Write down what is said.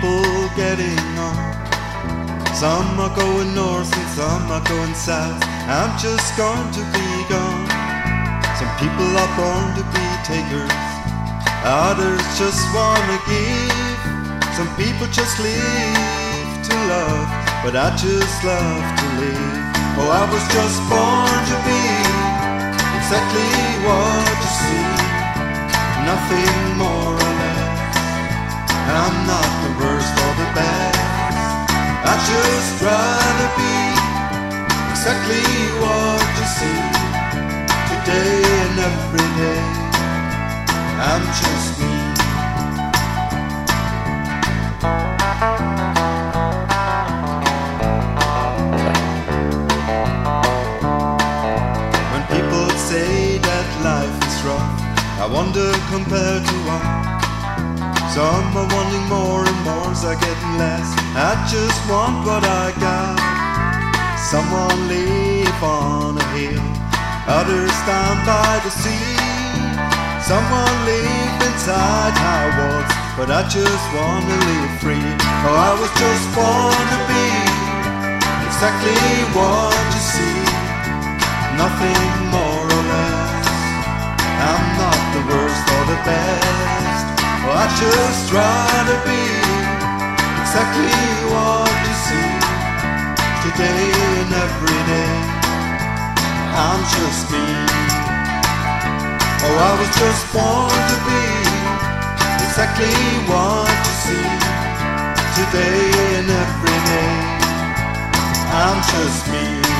people getting on. Some are going north and some are going south. I'm just going to be gone. Some people are born to be takers, others just wanna give. Some people just live to love, but I just love to live. Oh, I was just born to be exactly what you see, nothing more or less. I'm not the worst or the best, I'd just rather be exactly what you see, today and every day. I'm just me. When people say that life is rough, I wonder compared to what. Some are wanting more and more's are getting less. I just want what I got. Someone live on a hill, others down by the sea. Someone live inside high walls, but I just wanna live free. Oh, I was just born to be exactly what you see, nothing more or less. I'm not the worst or the best, oh, I'd just rather be exactly what you see, today and every day. I'm just me. Oh, I was just born to be exactly what you see, today and every day. I'm just me.